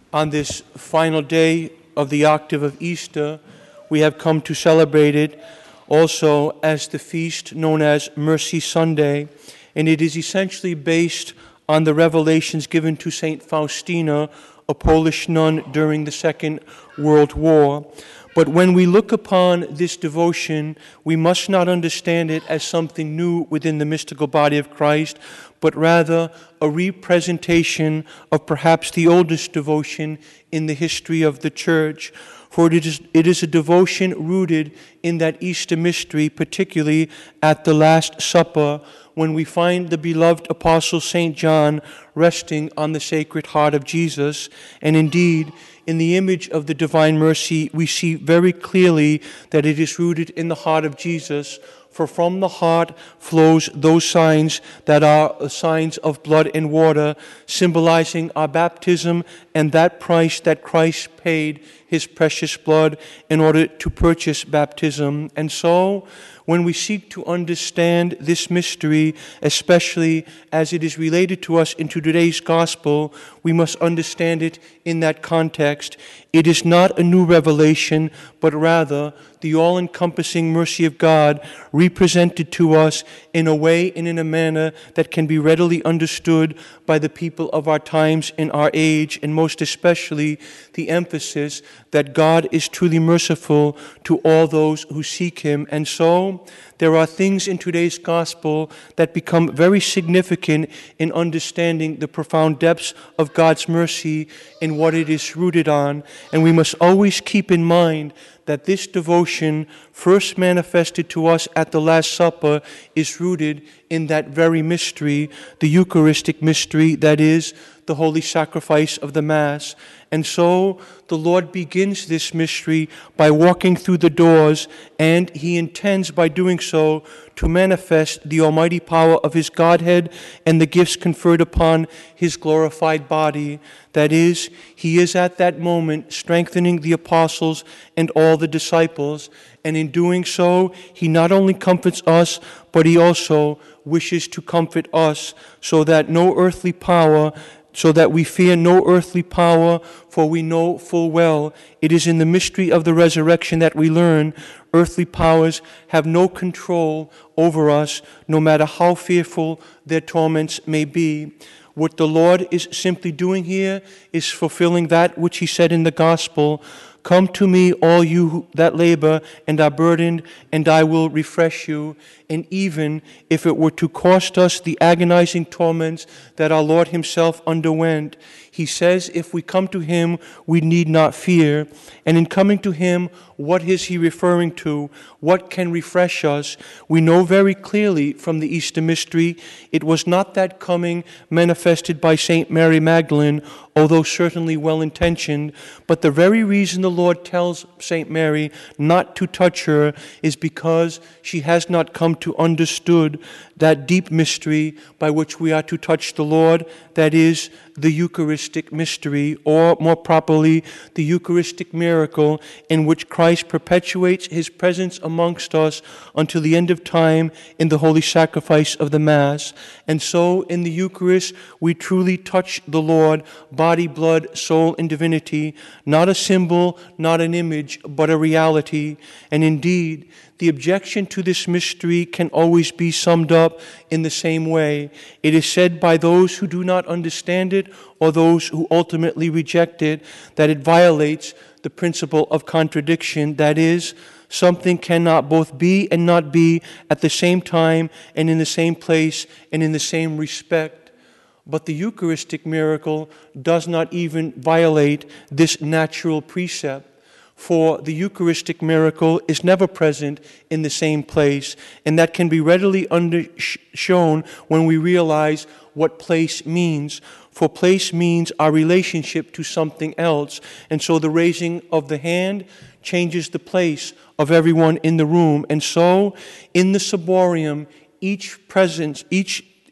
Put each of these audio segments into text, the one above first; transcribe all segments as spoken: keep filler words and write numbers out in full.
On this final day of the octave of Easter, we have come to celebrate it also as the feast known as Mercy Sunday, and it is essentially based on the revelations given to Saint Faustina, a Polish nun during the Second World War. But when we look upon this devotion, we must not understand it as something new within the mystical body of Christ, but rather a representation of perhaps the oldest devotion in the history of the Church. For it is, it is a devotion rooted in that Easter mystery, particularly at the Last Supper, when we find the beloved Apostle Saint John resting on the Sacred Heart of Jesus. And indeed, in the image of the Divine Mercy, we see very clearly that it is rooted in the heart of Jesus. For from the heart flows those signs that are signs of blood and water, symbolizing our baptism and that price that Christ paid, his precious blood, in order to purchase baptism. And so, when we seek to understand this mystery, especially as it is related to us in today's gospel, we must understand it in that context. It is not a new revelation, but rather the all-encompassing mercy of God represented to us in a way and in a manner that can be readily understood by the people of our times and our age, and most especially the emphasis that God is truly merciful to all those who seek him. And so there are things in today's gospel that become very significant in understanding the profound depths of God's mercy and what it is rooted on. And we must always keep in mind that this devotion, first manifested to us at the Last Supper, is rooted in that very mystery, the Eucharistic mystery, that is, the holy sacrifice of the Mass. And so the Lord begins this mystery by walking through the doors, and he intends by doing so to manifest the almighty power of his Godhead and the gifts conferred upon his glorified body. That is, he is at that moment strengthening the apostles and all the disciples, and in doing so, he not only comforts us, but he also wishes to comfort us, so that no earthly power so that we fear no earthly power, for we know full well it is in the mystery of the resurrection that we learn earthly powers have no control over us, no matter how fearful their torments may be. What the Lord is simply doing here is fulfilling that which he said in the gospel, "Come to me, all you that labor and are burdened, and I will refresh you." And even if it were to cost us the agonizing torments that our Lord himself underwent, he says if we come to him, we need not fear. And in coming to him, what is he referring to? What can refresh us? We know very clearly from the Easter mystery, it was not that coming manifested by Saint Mary Magdalene, although certainly well-intentioned, but the very reason the Lord tells Saint Mary not to touch her is because she has not come to understood that deep mystery by which we are to touch the Lord, that is, the Eucharistic mystery, or more properly, the Eucharistic miracle in which Christ perpetuates his presence amongst us until the end of time in the holy sacrifice of the Mass. And so in the Eucharist, we truly touch the Lord, body, blood, soul, and divinity, not a symbol, not an image, but a reality. And indeed, the objection to this mystery can always be summed up in the same way. It is said by those who do not understand it or those who ultimately reject it that it violates the principle of contradiction. That is, something cannot both be and not be at the same time and in the same place and in the same respect. But the Eucharistic miracle does not even violate this natural precept. For the Eucharistic miracle is never present in the same place, and that can be readily under shown when we realize what place means. For place means our relationship to something else, and so the raising of the hand changes the place of everyone in the room. And so, in the ciborium, each presence, each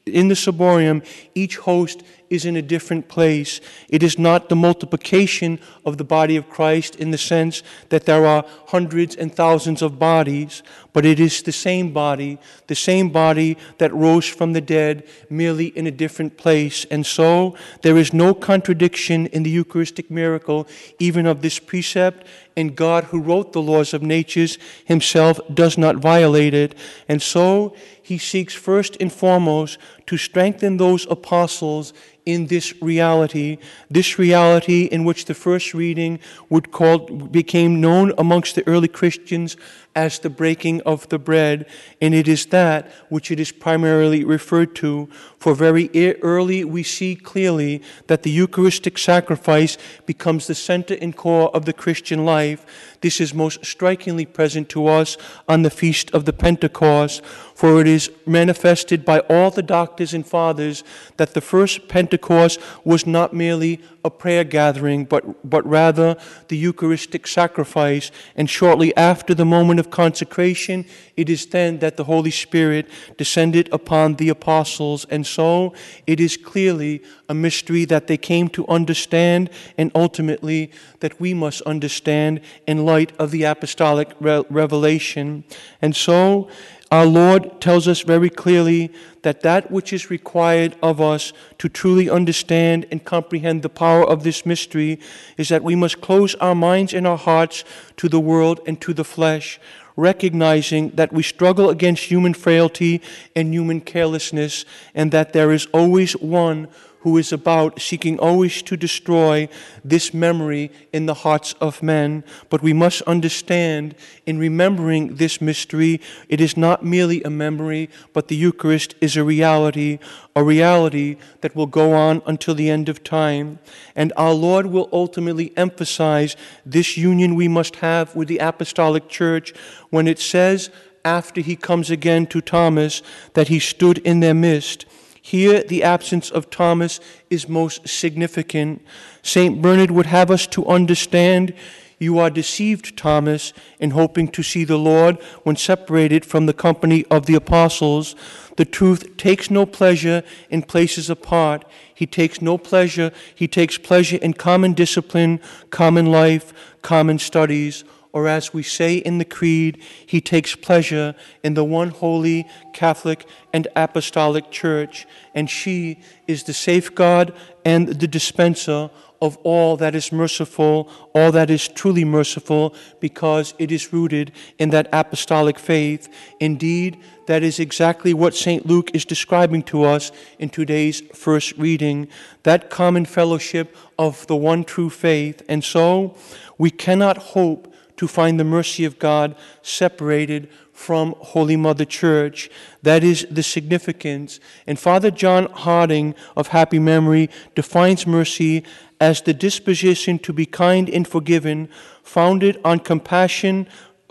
in the ciborium, each host is in a different place. It is not the multiplication of the body of Christ in the sense that there are hundreds and thousands of bodies, but it is the same body, the same body that rose from the dead, merely in a different place. And so there is no contradiction in the Eucharistic miracle, even of this precept, and God, who wrote the laws of natures, himself does not violate it. And so he seeks first and foremost to strengthen those apostles in this reality, this reality in which the first reading would call, became known amongst the early Christians as the breaking of the bread, and it is that which it is primarily referred to. For very early we see clearly that the Eucharistic sacrifice becomes the center and core of the Christian life. This is most strikingly present to us on the Feast of the Pentecost, for it is manifested by all the doctors and fathers that the first Pentecost was not merely a prayer gathering, but, but rather the Eucharistic sacrifice. And shortly after the moment of consecration, it is then that the Holy Spirit descended upon the apostles. And so it is clearly a mystery that they came to understand, and ultimately that we must understand in light of the apostolic re- revelation. And so our Lord tells us very clearly that that which is required of us to truly understand and comprehend the power of this mystery is that we must close our minds and our hearts to the world and to the flesh, recognizing that we struggle against human frailty and human carelessness, and that there is always one who is about seeking always to destroy this memory in the hearts of men. But we must understand, in remembering this mystery, it is not merely a memory, but the Eucharist is a reality, a reality that will go on until the end of time. And our Lord will ultimately emphasize this union we must have with the Apostolic Church when it says, after he comes again to Thomas, that he stood in their midst. Here, the absence of Thomas is most significant. Saint Bernard would have us to understand, you are deceived, Thomas, in hoping to see the Lord when separated from the company of the apostles. The truth takes no pleasure in places apart. He takes no pleasure. He takes pleasure in common discipline, common life, common studies. Or as we say in the Creed, he takes pleasure in the one holy, Catholic, and Apostolic Church, and she is the safeguard and the dispenser of all that is merciful, all that is truly merciful, because it is rooted in that apostolic faith. Indeed, that is exactly what Saint Luke is describing to us in today's first reading, that common fellowship of the one true faith. And so, we cannot hope to find the mercy of God separated from Holy Mother Church. That is the significance. And Father John Harding of happy memory defines mercy as the disposition to be kind and forgiven, founded on compassion.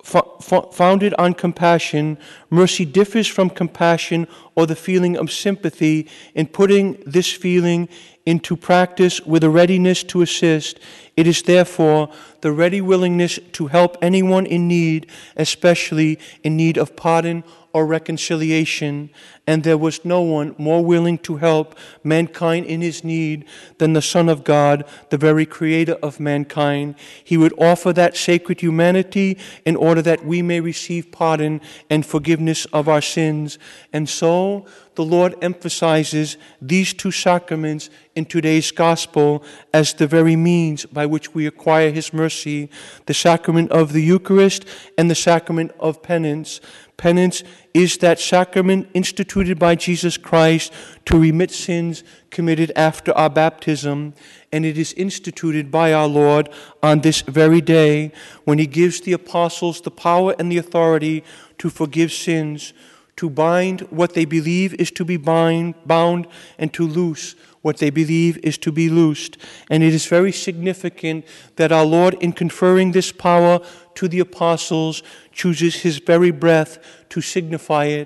F- founded on compassion. Mercy differs from compassion or the feeling of sympathy in putting this feeling into practice with a readiness to assist. It is therefore the ready willingness to help anyone in need, especially in need of pardon or reconciliation. And there was no one more willing to help mankind in his need than the Son of God, the very creator of mankind. He would offer that sacred humanity in order that we may receive pardon and forgiveness of our sins. And so the Lord emphasizes these two sacraments in today's gospel as the very means by which we acquire his mercy, the sacrament of the Eucharist and the sacrament of penance. Penance is that sacrament instituted by Jesus Christ to remit sins committed after our baptism, and it is instituted by our Lord on this very day when he gives the apostles the power and the authority to forgive sins, to bind what they believe is to be bind, bound, and to loose what they believe is to be loosed. And it is very significant that our Lord, in conferring this power to the apostles, chooses his very breath to signify it.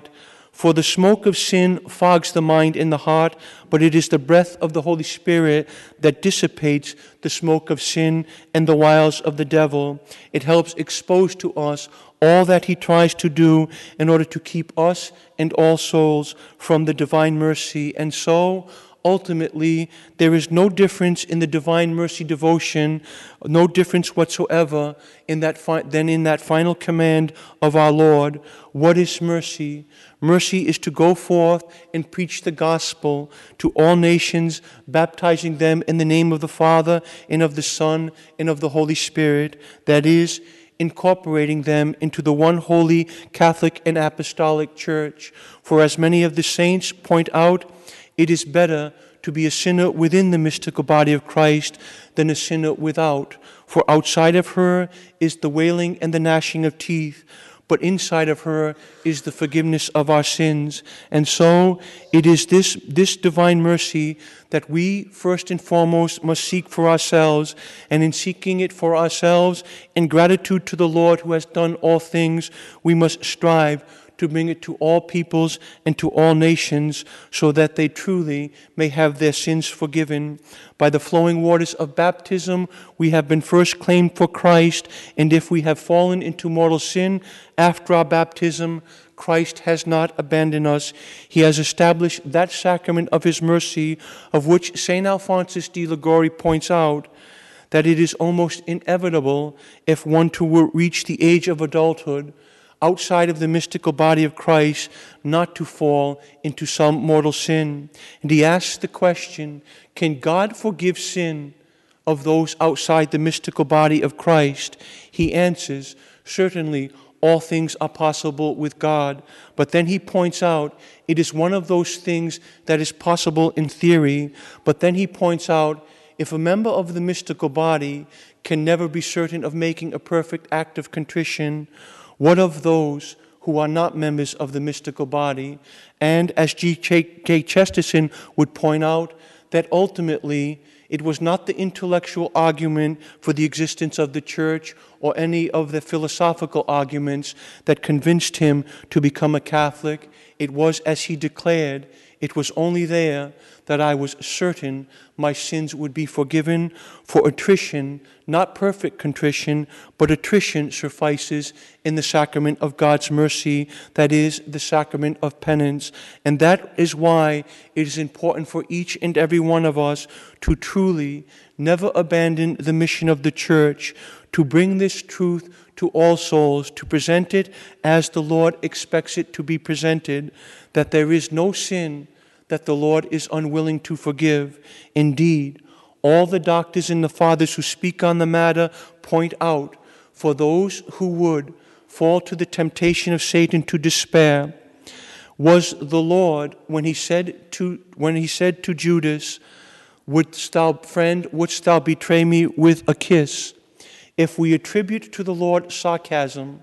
For the smoke of sin fogs the mind and the heart, but it is the breath of the Holy Spirit that dissipates the smoke of sin and the wiles of the devil. It helps expose to us all that he tries to do in order to keep us and all souls from the divine mercy. And so, ultimately, there is no difference in the divine mercy devotion, no difference whatsoever in that fi- than in that final command of our Lord. What is mercy? Mercy is to go forth and preach the gospel to all nations, baptizing them in the name of the Father and of the Son and of the Holy Spirit. That is, incorporating them into the one holy Catholic and Apostolic Church. For as many of the saints point out, it is better to be a sinner within the mystical body of Christ than a sinner without. For outside of her is the wailing and the gnashing of teeth, but inside of her is the forgiveness of our sins. And so it is this, this divine mercy that we first and foremost must seek for ourselves, and in seeking it for ourselves, in gratitude to the Lord who has done all things, we must strive to bring it to all peoples and to all nations, so that they truly may have their sins forgiven. By the flowing waters of baptism, we have been first claimed for Christ, and if we have fallen into mortal sin after our baptism, Christ has not abandoned us. He has established that sacrament of his mercy, of which Saint Alphonsus de Liguori points out that it is almost inevitable, if one to reach the age of adulthood, outside of the mystical body of Christ, not to fall into some mortal sin. And he asks the question, can God forgive sin of those outside the mystical body of Christ? He answers, certainly all things are possible with God. But then he points out, it is one of those things that is possible in theory. But then he points out, if a member of the mystical body can never be certain of making a perfect act of contrition, what of those who are not members of the mystical body? And as G. K. Chesterton would point out, that ultimately it was not the intellectual argument for the existence of the church or any of the philosophical arguments that convinced him to become a Catholic. It was, as he declared, it was only there that I was certain my sins would be forgiven. For attrition, not perfect contrition, but attrition suffices in the sacrament of God's mercy, that is, the sacrament of penance. And that is why it is important for each and every one of us to truly never abandon the mission of the church, to bring this truth to all souls, to present it as the Lord expects it to be presented, that there is no sin that the Lord is unwilling to forgive. Indeed, all the doctors and the fathers who speak on the matter point out, for those who would fall to the temptation of Satan to despair, was the Lord when he said to when he said to Judas, "Wouldst thou, friend, wouldst thou betray me with a kiss?" If we attribute to the Lord sarcasm,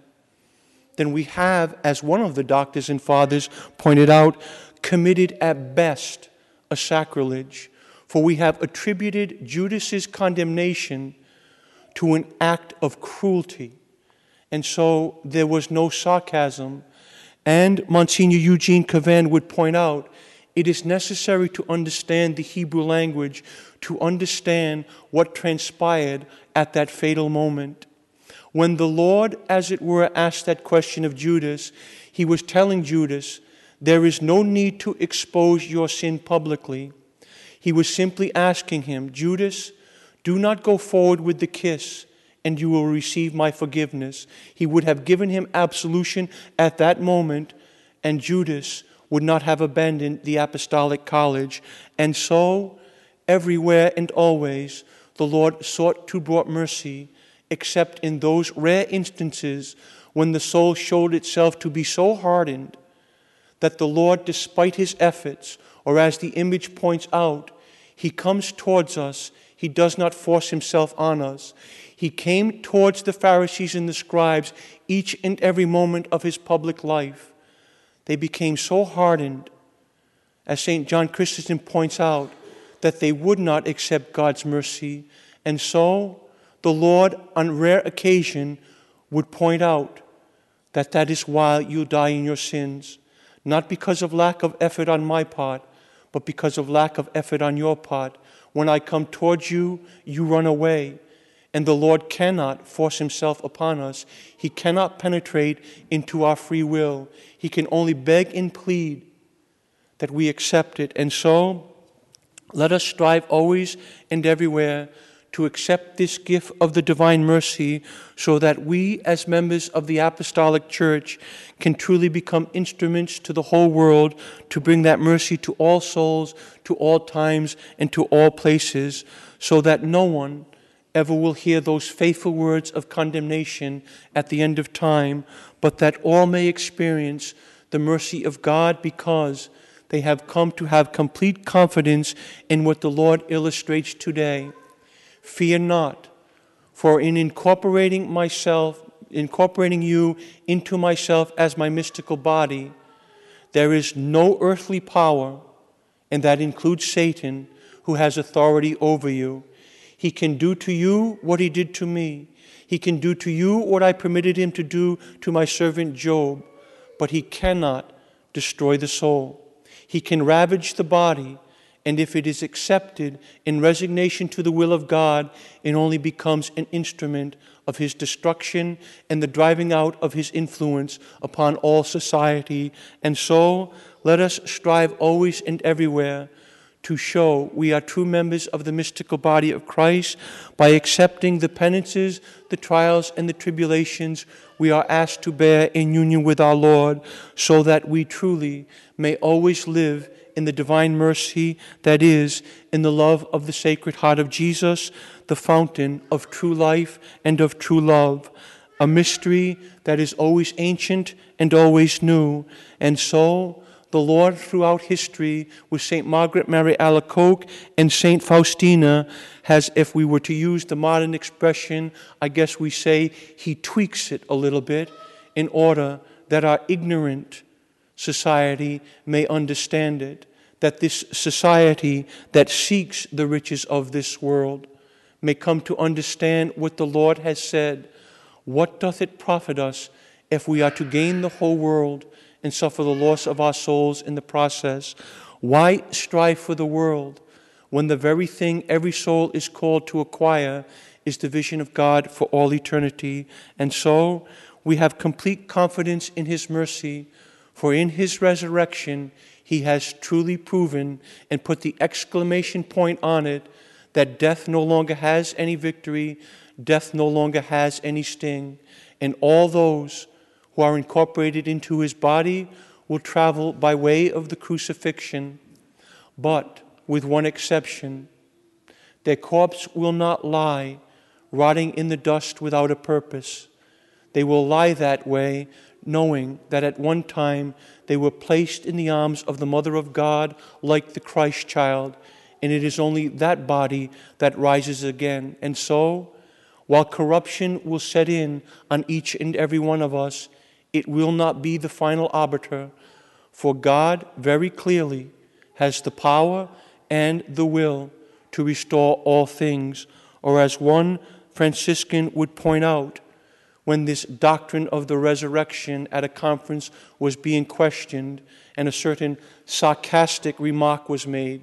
then we have, as one of the doctors and fathers pointed out, committed at best a sacrilege, for we have attributed Judas's condemnation to an act of cruelty. And so there was no sarcasm. And Monsignor Eugene Cavan would point out, it is necessary to understand the Hebrew language to understand what transpired at that fatal moment. When the Lord, as it were, asked that question of Judas, he was telling Judas, there is no need to expose your sin publicly. He was simply asking him, Judas, do not go forward with the kiss, and you will receive my forgiveness. He would have given him absolution at that moment, and Judas would not have abandoned the apostolic college. And so, everywhere and always, the Lord sought to bring mercy, except in those rare instances when the soul showed itself to be so hardened that the Lord, despite his efforts, or as the image points out, he comes towards us. He does not force himself on us. He came towards the Pharisees and the scribes each and every moment of his public life. They became so hardened, as Saint John Chrysostom points out, that they would not accept God's mercy. And so the Lord, on rare occasion, would point out that that is why you die in your sins. not because of lack of effort on my part, but because of lack of effort on your part. When I come towards you, you run away. And the Lord cannot force himself upon us. He cannot penetrate into our free will. He can only beg and plead that we accept it. And so, let us strive always and everywhere to accept this gift of the divine mercy so that we, as members of the Apostolic Church, can truly become instruments to the whole world to bring that mercy to all souls, to all times, and to all places, so that no one ever will hear those faithful words of condemnation at the end of time, but that all may experience the mercy of God because they have come to have complete confidence in what the Lord illustrates today. Fear not, for in incorporating myself, incorporating you into myself as my mystical body, there is no earthly power, and that includes Satan, who has authority over you. He can do to you what he did to me. He can do to you what I permitted him to do to my servant Job, but he cannot destroy the soul. He can ravage the body, and if it is accepted in resignation to the will of God, it only becomes an instrument of his destruction and the driving out of his influence upon all society. And so, let us strive always and everywhere to show we are true members of the mystical body of Christ by accepting the penances, the trials, and the tribulations we are asked to bear in union with our Lord, so that we truly may always live in the divine mercy that is in the love of the Sacred Heart of Jesus, the fountain of true life and of true love, a mystery that is always ancient and always new. And so, the Lord throughout history with Saint Margaret Mary Alacoque and Saint Faustina has, if we were to use the modern expression, I guess we say he tweaks it a little bit in order that our ignorant society may understand it, that this society that seeks the riches of this world may come to understand what the Lord has said. What doth it profit us if we are to gain the whole world and suffer the loss of our souls in the process? Why strive for the world when the very thing every soul is called to acquire is the vision of God for all eternity? And so we have complete confidence in his mercy, for in his resurrection he has truly proven and put the exclamation point on it that death no longer has any victory, death no longer has any sting, and all those who are incorporated into his body will travel by way of the crucifixion, but with one exception. Their corpse will not lie rotting in the dust without a purpose. They will lie that way, knowing that at one time they were placed in the arms of the Mother of God like the Christ child, and it is only that body that rises again. And so, while corruption will set in on each and every one of us, it will not be the final arbiter, for God very clearly has the power and the will to restore all things. Or as one Franciscan would point out, when this doctrine of the resurrection at a conference was being questioned and a certain sarcastic remark was made.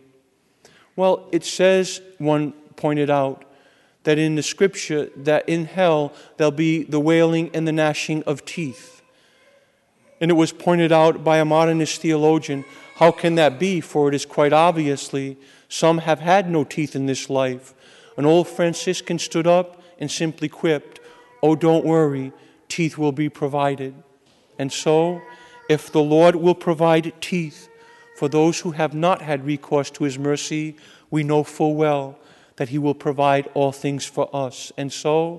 Well, it says, one pointed out, that in the scripture that in hell there'll be the wailing and the gnashing of teeth. And it was pointed out by a modernist theologian, how can that be? For it is quite obviously some have had no teeth in this life. An old Franciscan stood up and simply quipped, "Oh, don't worry, teeth will be provided." And so, if the Lord will provide teeth for those who have not had recourse to his mercy, we know full well that he will provide all things for us. And so,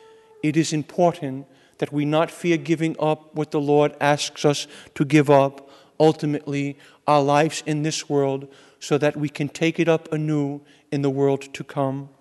it is important that we not fear giving up what the Lord asks us to give up, ultimately our lives in this world, so that we can take it up anew in the world to come.